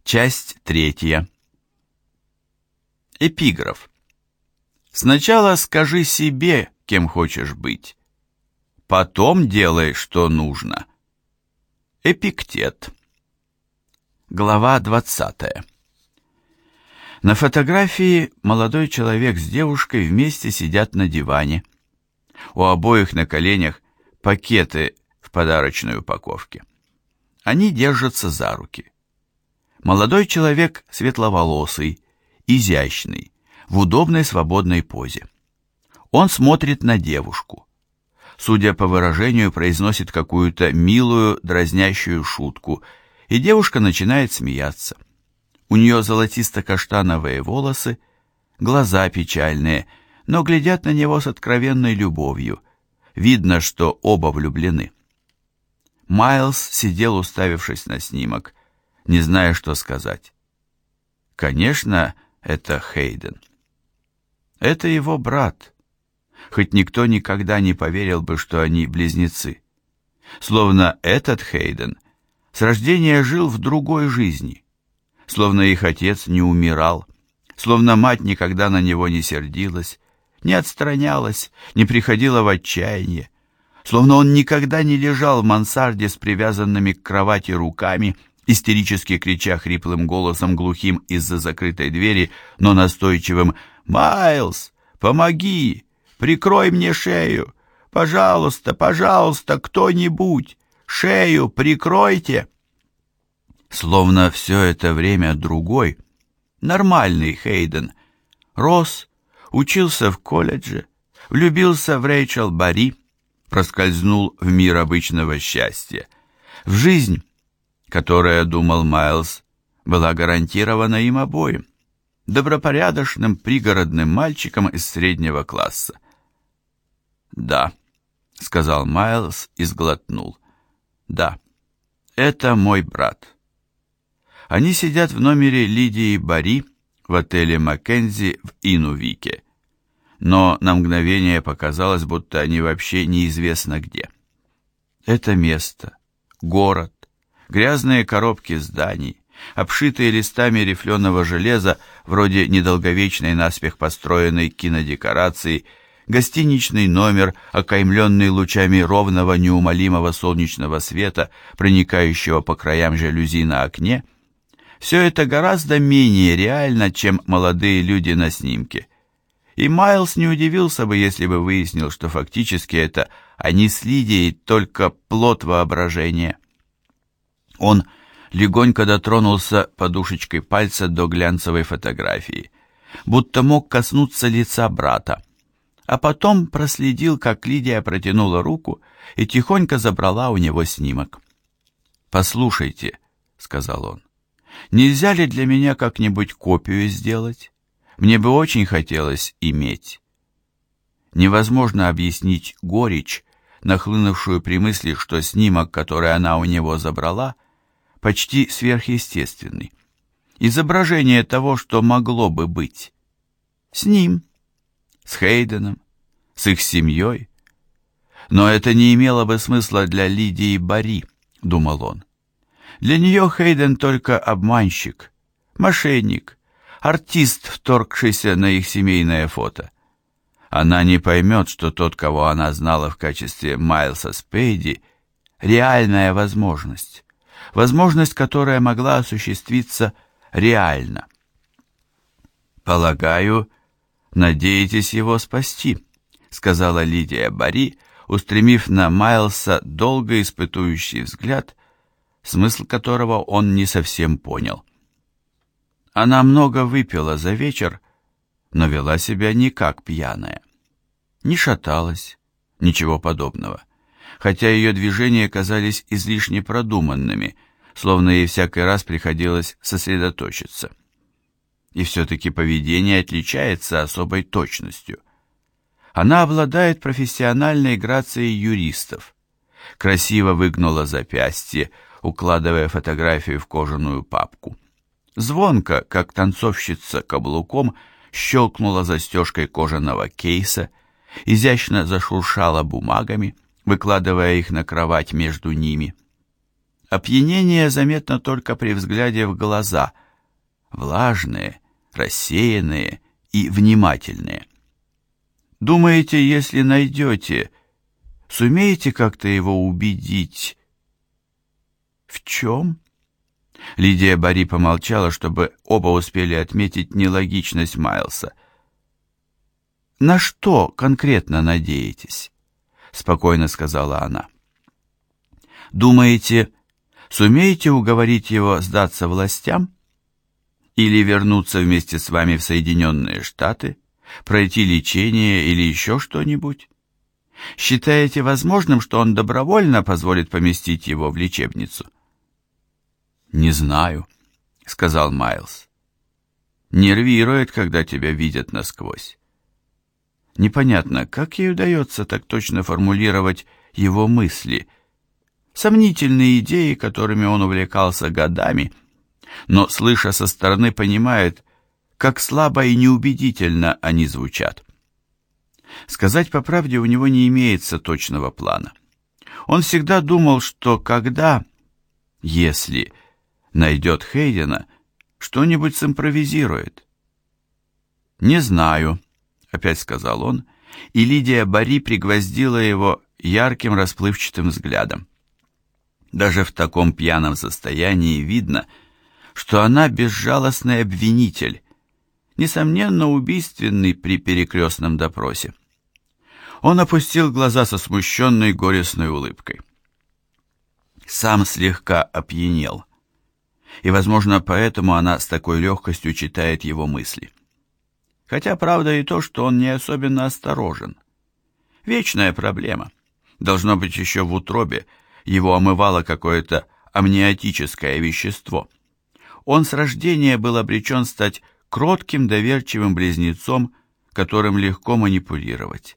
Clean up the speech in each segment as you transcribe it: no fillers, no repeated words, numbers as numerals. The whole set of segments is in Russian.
Часть 3. Эпиграф. Сначала скажи себе, кем хочешь быть. Потом делай, что нужно. Эпиктет. Глава 20. На фотографии молодой человек с девушкой вместе сидят на диване. У обоих на коленях пакеты в подарочной упаковке. Они держатся за руки. Молодой человек светловолосый, изящный, в удобной свободной позе. Он смотрит на девушку. Судя по выражению, произносит какую-то милую, дразнящую шутку, и девушка начинает смеяться. У нее золотисто-каштановые волосы, глаза печальные, но глядят на него с откровенной любовью. Видно, что оба влюблены. Майлз сидел, уставившись на снимок, не зная, что сказать. Конечно, это Хейден. Это его брат. Хоть никто никогда не поверил бы, что они близнецы. Словно этот Хейден с рождения жил в другой жизни. Словно их отец не умирал. Словно мать никогда на него не сердилась, не отстранялась, не приходила в отчаяние. Словно он никогда не лежал в мансарде с привязанными к кровати руками, истерически крича хриплым голосом, глухим из-за закрытой двери, но настойчивым: «Майлз, помоги! Прикрой мне шею! Пожалуйста, пожалуйста, кто-нибудь! Шею прикройте!» Словно все это время другой, нормальный Хейден рос, учился в колледже, влюбился в Рэйчел Барри, проскользнул в мир обычного счастья, в жизнь, которая, думал Майлз, была гарантирована им обоим, добропорядочным пригородным мальчиком из среднего класса. «Да», — сказал Майлз и сглотнул. «Да, это мой брат». Они сидят в номере Лидии Барри в отеле Маккензи в Инувике, но на мгновение показалось, будто они вообще неизвестно где. Это место, город, грязные коробки зданий, обшитые листами рифленого железа, вроде недолговечной наспех построенной кинодекорации, гостиничный номер, окаймленный лучами ровного неумолимого солнечного света, проникающего по краям жалюзи на окне, все это гораздо менее реально, чем молодые люди на снимке. И Майлз не удивился бы, если бы выяснил, что фактически это они с Лидией только плод воображения. Он легонько дотронулся подушечкой пальца до глянцевой фотографии, будто мог коснуться лица брата, а потом проследил, как Лидия протянула руку и тихонько забрала у него снимок. «Послушайте», — сказал он, — «нельзя ли для меня как-нибудь копию сделать? Мне бы очень хотелось иметь». Невозможно объяснить горечь, нахлынувшую при мысли, что снимок, который она у него забрала, почти сверхъестественный. Изображение того, что могло бы быть. С ним, с Хейденом, с их семьей. Но это не имело бы смысла для Лидии Барри, думал он. Для нее Хейден только обманщик, мошенник, артист, вторгшийся на их семейное фото. Она не поймет, что тот, кого она знала в качестве Майлса Спейди, реальная возможность. Возможность, которая могла осуществиться реально. «Полагаю, надеетесь его спасти», — сказала Лидия Барри, устремив на Майлса долго испытующий взгляд, смысл которого он не совсем понял. Она много выпила за вечер, но вела себя не как пьяная. Не шаталась, ничего подобного, хотя ее движения казались излишне продуманными, словно ей всякий раз приходилось сосредоточиться. И все-таки поведение отличается особой точностью. Она обладает профессиональной грацией юристов, красиво выгнула запястье, укладывая фотографию в кожаную папку. Звонко, как танцовщица каблуком, щелкнула застежкой кожаного кейса, изящно зашуршала бумагами, выкладывая их на кровать между ними. Опьянение заметно только при взгляде в глаза, влажные, рассеянные и внимательные. Думаете, если найдете, сумеете как-то его убедить? В чем? Лидия Барри помолчала, чтобы оба успели отметить нелогичность Майлса. «На что конкретно надеетесь?» — спокойно сказала она. «Думаете, сумеете уговорить его сдаться властям? Или вернуться вместе с вами в Соединенные Штаты, пройти лечение или еще что-нибудь? Считаете возможным, что он добровольно позволит поместить его в лечебницу?» «Не знаю», — сказал Майлз. «Нервирует, когда тебя видят насквозь. Непонятно, как ей удается так точно формулировать его мысли, сомнительные идеи, которыми он увлекался годами, но, слыша со стороны, понимает, как слабо и неубедительно они звучат. Сказать по правде, у него не имеется точного плана. Он всегда думал, что если найдет Хейдена, что-нибудь симпровизирует. «Не знаю», — опять сказал он, и Лидия Барри пригвоздила его ярким расплывчатым взглядом. Даже в таком пьяном состоянии видно, что она безжалостный обвинитель, несомненно убийственный при перекрестном допросе. Он опустил глаза со смущенной горестной улыбкой. Сам слегка опьянел, и, возможно, поэтому она с такой легкостью читает его мысли. Хотя правда и то, что он не особенно осторожен. Вечная проблема. Должно быть, еще в утробе его омывало какое-то амниотическое вещество. Он с рождения был обречен стать кротким, доверчивым близнецом, которым легко манипулировать.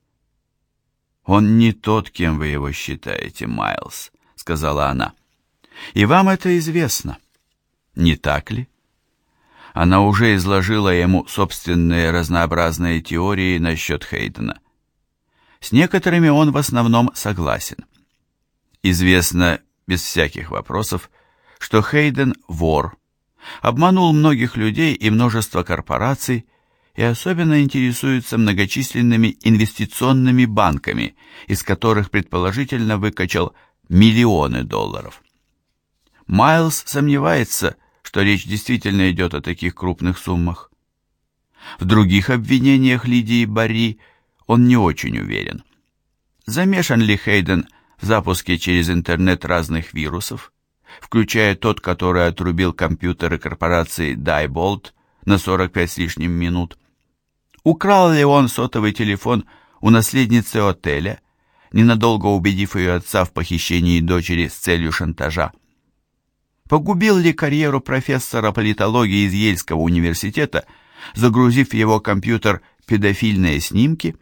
«Он не тот, кем вы его считаете, Майлз», — сказала она. «И вам это известно, не так ли?» Она уже изложила ему собственные разнообразные теории насчет Хейдена. С некоторыми он в основном согласен. Известно, без всяких вопросов, что Хейден – вор, обманул многих людей и множество корпораций, и особенно интересуется многочисленными инвестиционными банками, из которых предположительно выкачал миллионы долларов. Майлз сомневается, что речь действительно идет о таких крупных суммах. В других обвинениях Лидии Барри он не очень уверен. Замешан ли Хейден в запуске через интернет разных вирусов, включая тот, который отрубил компьютеры корпорации Diebold на 45 с лишним минут? Украл ли он сотовый телефон у наследницы отеля, ненадолго убедив ее отца в похищении дочери с целью шантажа? Погубил ли карьеру профессора политологии из Ельского университета, загрузив в его компьютер педофильные снимки?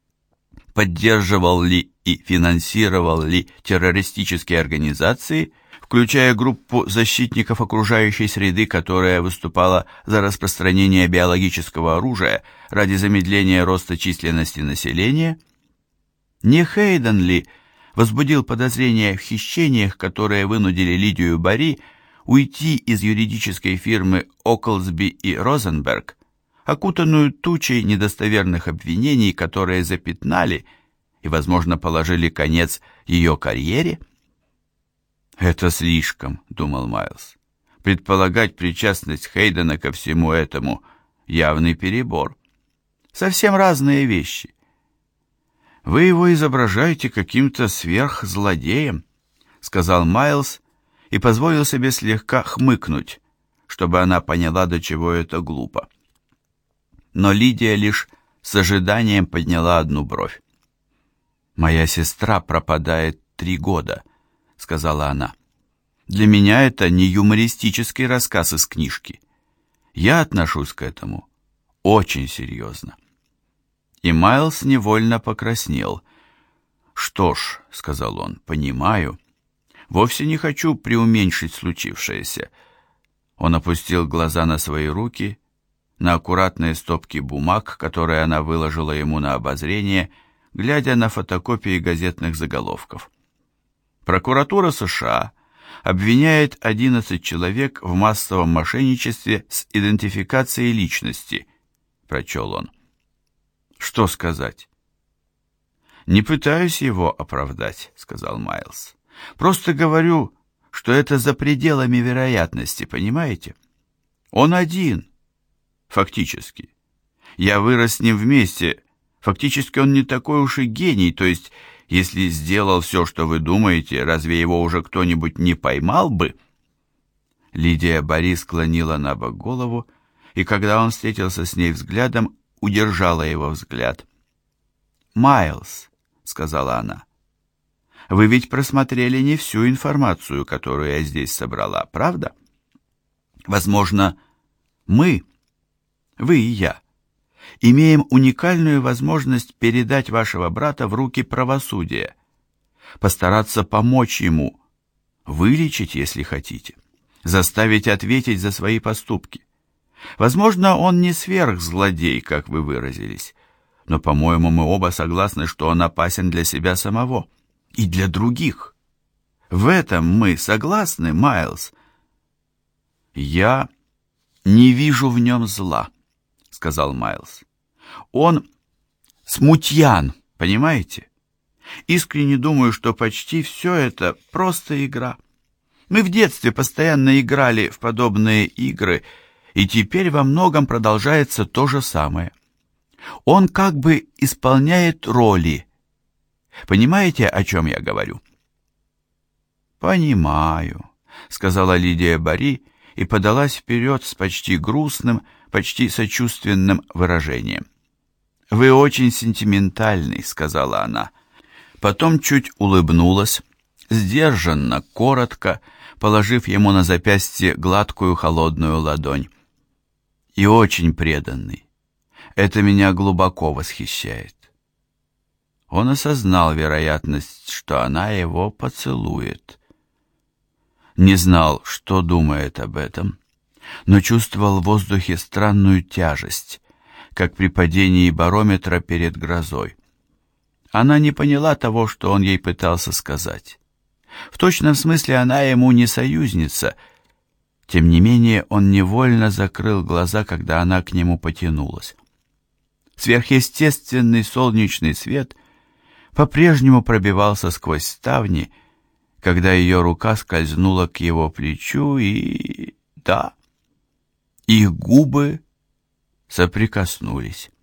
Поддерживал ли и финансировал ли террористические организации, включая группу защитников окружающей среды, которая выступала за распространение биологического оружия ради замедления роста численности населения? Не Хейден ли возбудил подозрения в хищениях, которые вынудили Лидию Барри уйти из юридической фирмы О'Клсби и Розенберг, окутанную тучей недостоверных обвинений, которые запятнали и, возможно, положили конец ее карьере? «Это слишком», — думал Майлз. «Предполагать причастность Хейдена ко всему этому — явный перебор. Совсем разные вещи. Вы его изображаете каким-то сверхзлодеем», — сказал Майлз и позволил себе слегка хмыкнуть, чтобы она поняла, до чего это глупо. Но Лидия лишь с ожиданием подняла одну бровь. «Моя сестра пропадает 3 года», — сказала она. «Для меня это не юмористический рассказ из книжки. Я отношусь к этому очень серьезно». И Майлз невольно покраснел. «Что ж», — сказал он, — «понимаю. Вовсе не хочу преуменьшить случившееся». Он опустил глаза на свои руки, на аккуратные стопки бумаг, которые она выложила ему на обозрение, глядя на фотокопии газетных заголовков. Прокуратура США обвиняет 11 человек в массовом мошенничестве с идентификацией личности, прочел он. Что сказать? Не пытаюсь его оправдать, сказал Майлз. Просто говорю, что это за пределами вероятности, понимаете? Он один, фактически. Я вырос с ним вместе. Фактически он не такой уж и гений, то есть, если сделал все, что вы думаете, разве его уже кто-нибудь не поймал бы? Лидия Бори склонила набок голову, и когда он встретился с ней взглядом, удержала его взгляд. «Майлз», — сказала она, — «вы ведь просмотрели не всю информацию, которую я здесь собрала, правда? Возможно, вы и я, имеем уникальную возможность передать вашего брата в руки правосудия, постараться помочь ему, вылечить, если хотите, заставить ответить за свои поступки. Возможно, он не сверхзлодей, как вы выразились, но, по-моему, мы оба согласны, что он опасен для себя самого и для других. В этом мы согласны, Майлз? Я не вижу в нем зла, сказал Майлз. Он смутьян, понимаете? Искренне думаю, что почти все это просто игра. Мы в детстве постоянно играли в подобные игры, и теперь во многом продолжается то же самое. Он как бы исполняет роли. Понимаете, о чем я говорю? «Понимаю», — сказала Лидия Бори и подалась вперед с почти грустным, почти сочувственным выражением. «Вы очень сентиментальный», — сказала она. Потом чуть улыбнулась, сдержанно, коротко, положив ему на запястье гладкую холодную ладонь. «И очень преданный. Это меня глубоко восхищает». Он осознал вероятность, что она его поцелует. Не знал, что думает об этом, но чувствовал в воздухе странную тяжесть, как при падении барометра перед грозой. Она не поняла того, что он ей пытался сказать. В точном смысле она ему не союзница. Тем не менее, он невольно закрыл глаза, когда она к нему потянулась. Сверхъестественный солнечный свет по-прежнему пробивался сквозь ставни, когда ее рука скользнула к его плечу, и... да, их губы соприкоснулись.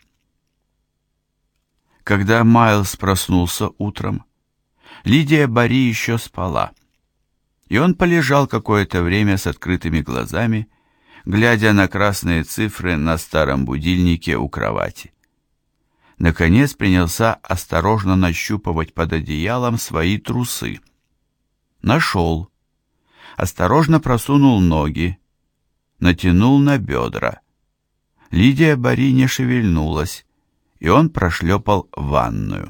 Когда Майлз проснулся утром, Лидия Бори еще спала, и он полежал какое-то время с открытыми глазами, глядя на красные цифры на старом будильнике у кровати. Наконец принялся осторожно нащупывать под одеялом свои трусы. Нашел. Осторожно просунул ноги, натянул на бедра. Лидия Бори не шевельнулась, и он прошлепал в ванную.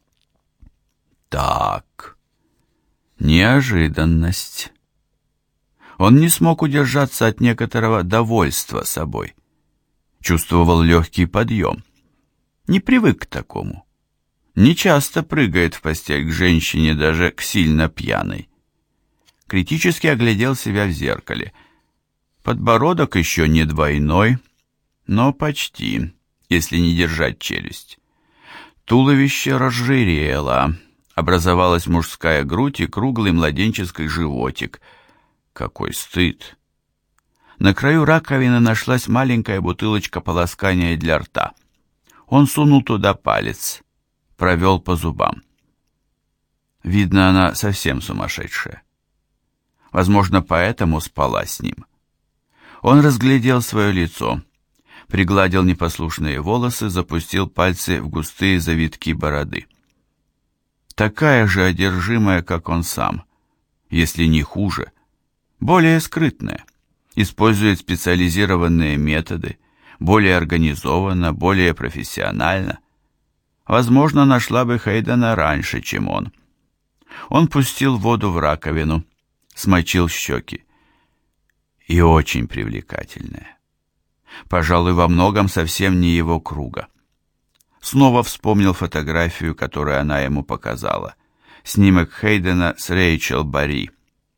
Так, неожиданность. Он не смог удержаться от некоторого довольства собой. Чувствовал легкий подъем. Не привык к такому. Не часто прыгает в постель к женщине, даже к сильно пьяной. Критически оглядел себя в зеркале. Подбородок еще не двойной, но почти, если не держать челюсть. Туловище разжирело, образовалась мужская грудь и круглый младенческий животик. Какой стыд! На краю раковины нашлась маленькая бутылочка полоскания для рта. Он сунул туда палец, провел по зубам. Видно, она совсем сумасшедшая. Возможно, поэтому спала с ним. Он разглядел свое лицо, пригладил непослушные волосы, запустил пальцы в густые завитки бороды. Такая же одержимая, как он сам, если не хуже, более скрытная, использует специализированные методы, более организованно, более профессионально. Возможно, нашла бы Хейдена раньше, чем он. Он пустил воду в раковину, смочил щеки. И очень привлекательная. Пожалуй, во многом совсем не его круга. Снова вспомнил фотографию, которую она ему показала. Снимок Хейдена с Рэйчел Бори.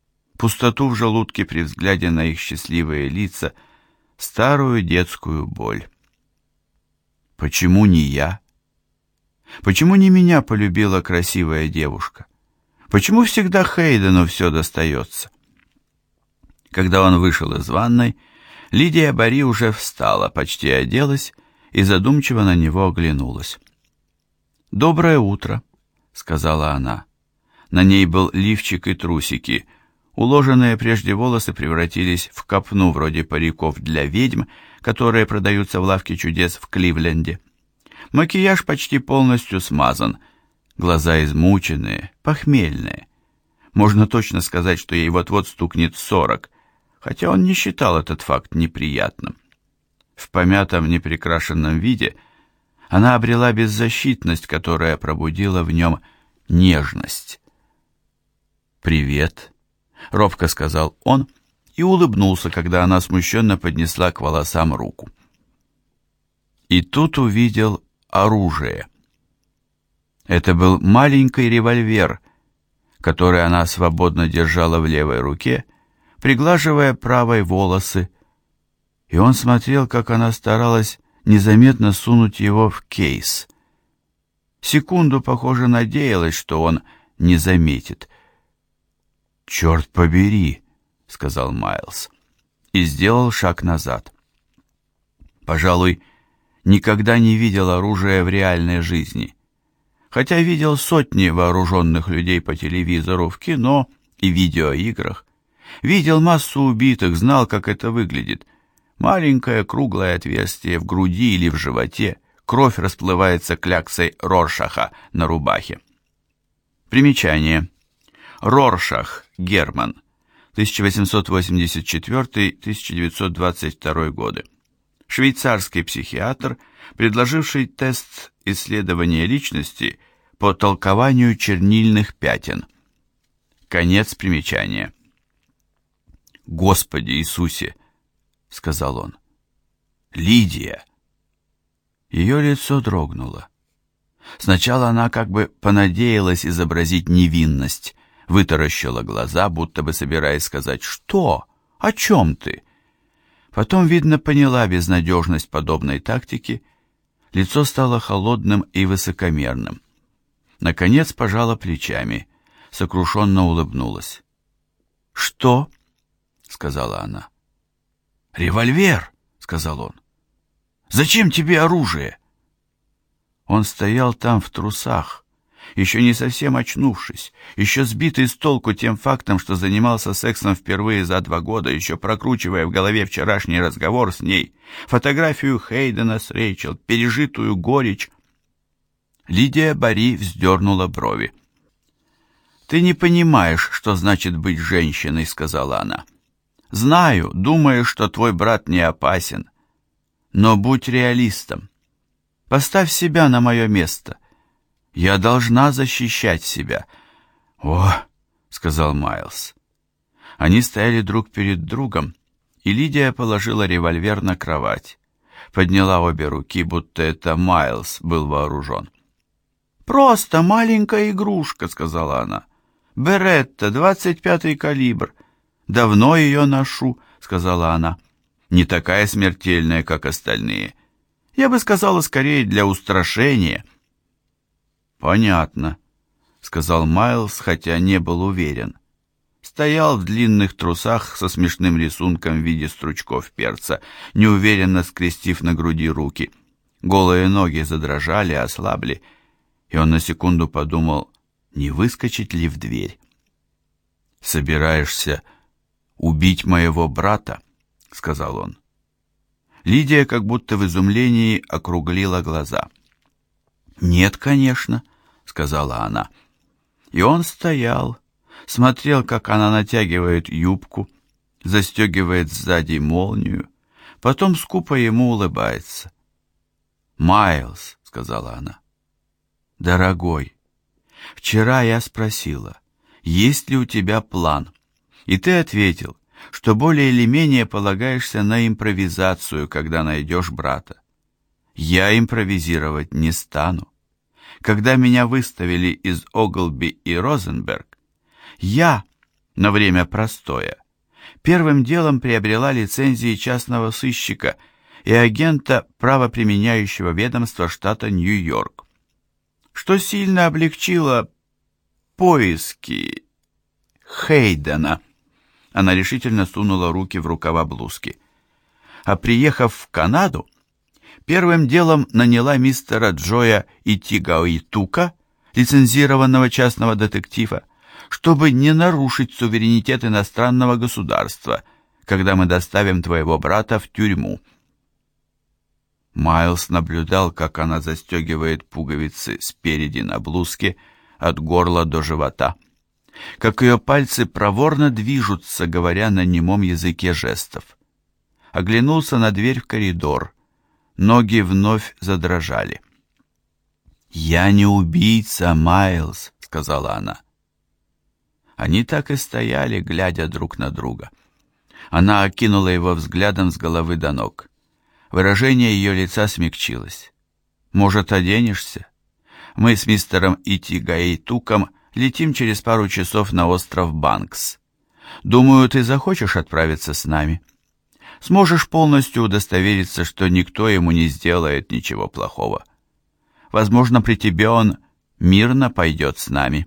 пустоту в желудке при взгляде на их счастливые лица, старую детскую боль. Почему не я? Почему не меня полюбила красивая девушка? Почему всегда Хейдену все достается? Когда он вышел из ванной, Лидия Бари уже встала, почти оделась и задумчиво на него оглянулась. «Доброе утро», — сказала она. На ней был лифчик и трусики. Уложенные прежде волосы превратились в копну вроде париков для ведьм, которые продаются в лавке чудес в Кливленде. Макияж почти полностью смазан, глаза измученные, похмельные. Можно точно сказать, что ей вот-вот стукнет 40, хотя он не считал этот факт неприятным. В помятом, неприкрашенном виде она обрела беззащитность, которая пробудила в нем нежность. «Привет», — робко сказал он и улыбнулся, когда она смущенно поднесла к волосам руку. И тут увидел оружие. Это был маленький револьвер, который она свободно держала в левой руке, приглаживая правой волосы, и он смотрел, как она старалась незаметно сунуть его в кейс. Секунду, похоже, надеялась, что он не заметит. «Черт побери», — сказал Майлз, и сделал шаг назад. Пожалуй, никогда не видел оружия в реальной жизни, хотя видел сотни вооруженных людей по телевизору, в кино и видеоиграх. Видел массу убитых, знал, как это выглядит. Маленькое круглое отверстие в груди или в животе, кровь расплывается кляксой Роршаха на рубахе. Примечание. Роршах Герман, 1884-1922 годы. Швейцарский психиатр, предложивший тест исследования личности по толкованию чернильных пятен. Конец примечания. «Господи Иисусе!» — сказал он. «Лидия!» Ее лицо дрогнуло. Сначала она как бы понадеялась изобразить невинность, вытаращила глаза, будто бы собираясь сказать «Что? О чем ты?». Потом, видно, поняла безнадежность подобной тактики, лицо стало холодным и высокомерным. Наконец пожала плечами, сокрушенно улыбнулась. «Что?» — сказала она. «Револьвер!» — сказал он. «Зачем тебе оружие?» Он стоял там в трусах, еще не совсем очнувшись, еще сбитый с толку тем фактом, что занимался сексом впервые за 2 года, еще прокручивая в голове вчерашний разговор с ней, фотографию Хейдена с Рэйчел, пережитую горечь. Лидия Бари вздернула брови. «Ты не понимаешь, что значит быть женщиной», — сказала она. «Знаю, думаешь, что твой брат не опасен, но будь реалистом. Поставь себя на мое место. Я должна защищать себя». «О», — сказал Майлз. Они стояли друг перед другом, и Лидия положила револьвер на кровать, подняла обе руки, будто это Майлз был вооружен. «Просто маленькая игрушка», — сказала она. «Беретта, 25-й калибр. Давно ее ношу», — сказала она. «Не такая смертельная, как остальные. Я бы сказала, скорее для устрашения». «Понятно», — сказал Майлз, хотя не был уверен. Стоял в длинных трусах со смешным рисунком в виде стручков перца, неуверенно скрестив на груди руки. Голые ноги задрожали, ослабли, и он на секунду подумал, не выскочить ли в дверь. «Собираешься убить моего брата?» — сказал он. Лидия как будто в изумлении округлила глаза. «Нет, конечно», — сказала она. И он стоял, смотрел, как она натягивает юбку, застегивает сзади молнию, потом скупо ему улыбается. «Майлз», — сказала она, — «дорогой, вчера я спросила, есть ли у тебя план, и ты ответил, что более или менее полагаешься на импровизацию, когда найдешь брата. Я импровизировать не стану. Когда меня выставили из Оглби и Розенберг, я, на время простоя, первым делом приобрела лицензии частного сыщика и агента правоприменяющего ведомства штата Нью-Йорк, что сильно облегчило поиски Хейдена. Она решительно сунула руки в рукава блузки. А приехав в Канаду, первым делом наняла мистера Джоя Итигаитука, лицензированного частного детектива, чтобы не нарушить суверенитет иностранного государства, когда мы доставим твоего брата в тюрьму. Майлз наблюдал, как она застегивает пуговицы спереди на блузке от горла до живота, как ее пальцы проворно движутся, говоря на немом языке жестов. Оглянулся на дверь в коридор. Ноги вновь задрожали. «Я не убийца, Майлз», — сказала она. Они так и стояли, глядя друг на друга. Она окинула его взглядом с головы до ног. Выражение ее лица смягчилось. «Может, оденешься? Мы с мистером Итигаитуком летим через пару часов на остров Банкс. Думаю, ты захочешь отправиться с нами. Сможешь полностью удостовериться, что никто ему не сделает ничего плохого. Возможно, при тебе он мирно пойдет с нами».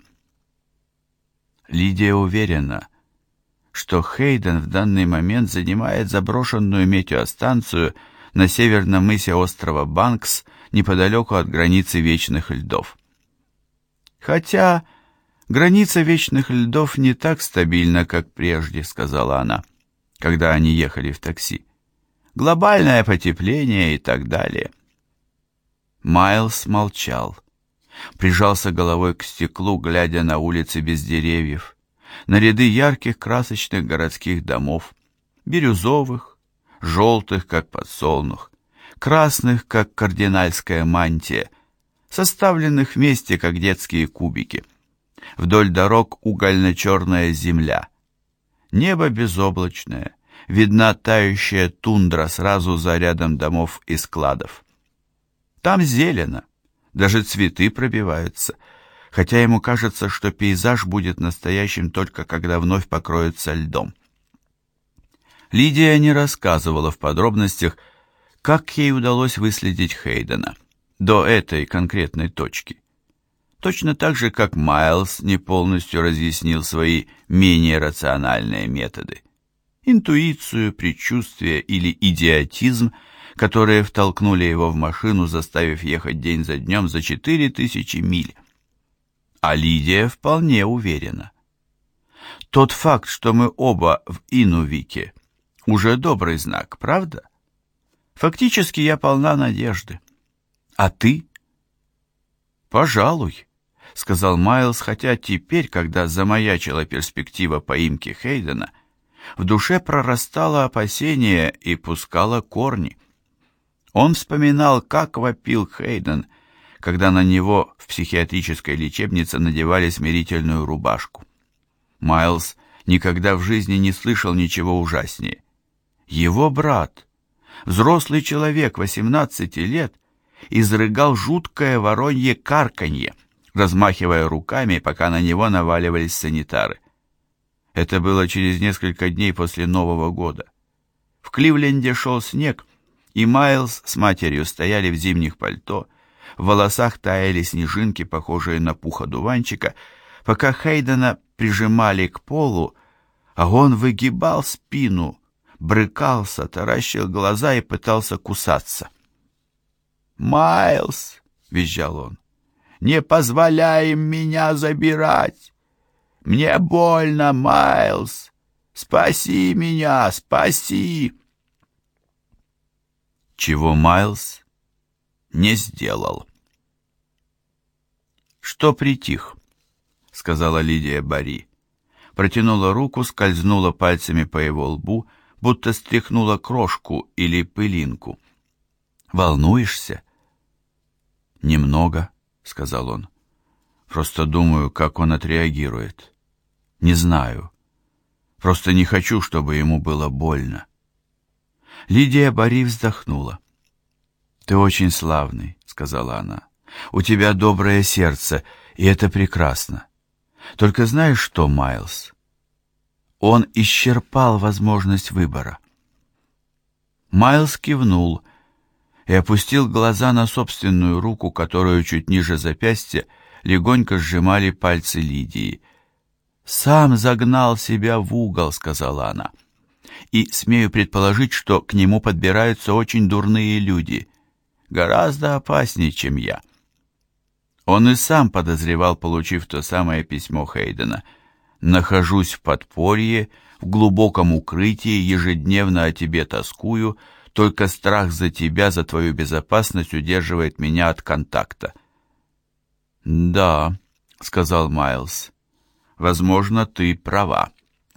Лидия уверена, что Хейден в данный момент занимает заброшенную метеостанцию на северном мысе острова Банкс, неподалеку от границы вечных льдов. «Хотя граница вечных льдов не так стабильна, как прежде», — сказала она, когда они ехали в такси. «Глобальное потепление и так далее». Майлз молчал, прижался головой к стеклу, глядя на улицы без деревьев, на ряды ярких красочных городских домов, бирюзовых, желтых, как подсолнух, красных, как кардинальская мантия, составленных вместе, как детские кубики. Вдоль дорог угольно-черная земля. Небо безоблачное, видна тающая тундра сразу за рядом домов и складов. Там зелено, даже цветы пробиваются, хотя ему кажется, что пейзаж будет настоящим только когда вновь покроется льдом. Лидия не рассказывала в подробностях, как ей удалось выследить Хейдена до этой конкретной точки. Точно так же, как Майлз не полностью разъяснил свои менее рациональные методы. Интуицию, предчувствие или идиотизм, которые втолкнули его в машину, заставив ехать день за днем за 4000 миль. А Лидия вполне уверена. Тот факт, что мы оба в Инувике, уже добрый знак, правда? Фактически я полна надежды. А ты? Пожалуй, сказал Майлз, хотя теперь, когда замаячила перспектива поимки Хейдена, в душе прорастало опасение и пускало корни. Он вспоминал, как вопил Хейден, когда на него в психиатрической лечебнице надевали смирительную рубашку. Майлз никогда в жизни не слышал ничего ужаснее. Его брат, взрослый человек 18 лет, изрыгал жуткое воронье карканье, размахивая руками, пока на него наваливались санитары. Это было через несколько дней после Нового года. В Кливленде шел снег, и Майлз с матерью стояли в зимних пальто, в волосах таяли снежинки, похожие на пух одуванчика, пока Хейдена прижимали к полу, а он выгибал спину, брыкался, таращил глаза и пытался кусаться. «Майлз!» — визжал он. «Не позволяй им меня забирать! Мне больно, Майлз! Спаси меня, спаси!» Чего Майлз не сделал. «Что притих?» — сказала Лидия Барри. Протянула руку, скользнула пальцами по его лбу, будто стряхнула крошку или пылинку. «Волнуешься?» «Немного», — сказал он. «Просто думаю, как он отреагирует. Не знаю. Просто не хочу, чтобы ему было больно». Лидия Барри вздохнула. «Ты очень славный», — сказала она. «У тебя доброе сердце, и это прекрасно. Только знаешь что, Майлз? Он исчерпал возможность выбора. Майлз кивнул и опустил глаза на собственную руку, которую чуть ниже запястья легонько сжимали пальцы Лидии. «Сам загнал себя в угол», — сказала она. «И смею предположить, что к нему подбираются очень дурные люди, гораздо опаснее, чем я». Он и сам подозревал, получив то самое письмо Хейдена. «Нахожусь в подполье, в глубоком укрытии, ежедневно о тебе тоскую, только страх за тебя, за твою безопасность удерживает меня от контакта». «Да», — сказал Майлз, — «возможно, ты права».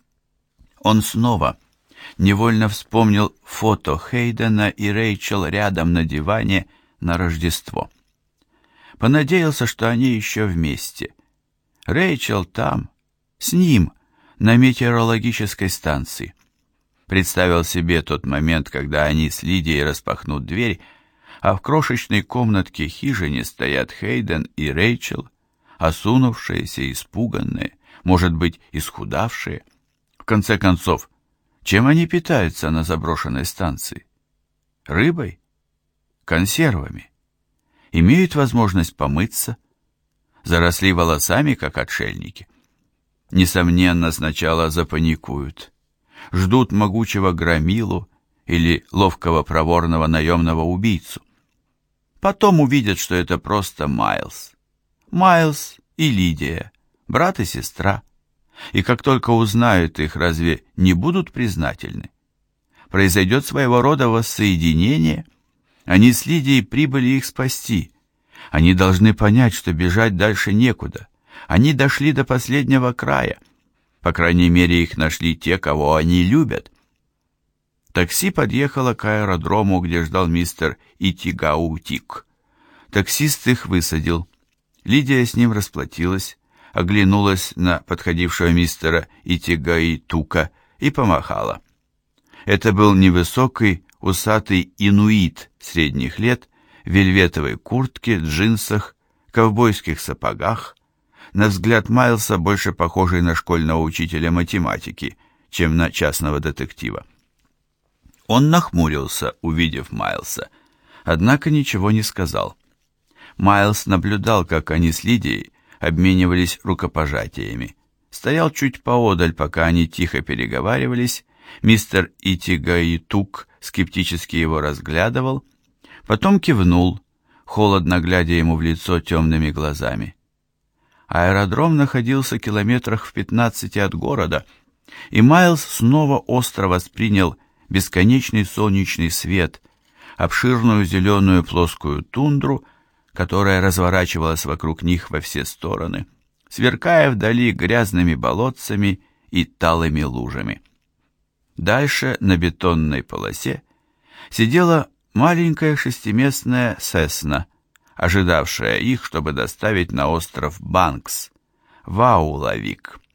Он снова невольно вспомнил фото Хейдена и Рэйчел рядом на диване на Рождество. Понадеялся, что они еще вместе. Рэйчел там, с ним, на метеорологической станции. Представил себе тот момент, когда они с Лидией распахнут дверь, а в крошечной комнатке хижине стоят Хейден и Рэйчел, осунувшиеся, испуганные, может быть, исхудавшие. В конце концов, чем они питаются на заброшенной станции? Рыбой? Консервами? Имеют возможность помыться? Заросли волосами, как отшельники? Несомненно, сначала запаникуют. Ждут могучего громилу или ловкого проворного наемного убийцу. Потом увидят, что это просто Майлз. Майлз и Лидия, брат и сестра. И как только узнают их, разве не будут признательны? Произойдет своего рода воссоединение. Они с Лидией прибыли их спасти. Они должны понять, что бежать дальше некуда. Они дошли до последнего края. По крайней мере, их нашли те, кого они любят. Такси подъехало к аэродрому, где ждал мистер Итигаутик. Таксист их высадил. Лидия с ним расплатилась, оглянулась на подходившего мистера Итигаитука и помахала. Это был невысокий, усатый инуит средних лет, в вельветовой куртке, джинсах, ковбойских сапогах, на взгляд Майлса больше похожий на школьного учителя математики, чем на частного детектива. Он нахмурился, увидев Майлса, однако ничего не сказал. Майлс наблюдал, как они с Лидией обменивались рукопожатиями. Стоял чуть поодаль, пока они тихо переговаривались. Мистер Итигаитук скептически его разглядывал, потом кивнул, холодно глядя ему в лицо темными глазами. Аэродром находился километрах в 15 от города, и Майлз снова остро воспринял бесконечный солнечный свет, обширную зеленую плоскую тундру, которая разворачивалась вокруг них во все стороны, сверкая вдали грязными болотцами и талыми лужами. Дальше на бетонной полосе сидела маленькая шестиместная Сесна, ожидавшая их, чтобы доставить на остров Банкс, в Аулавик.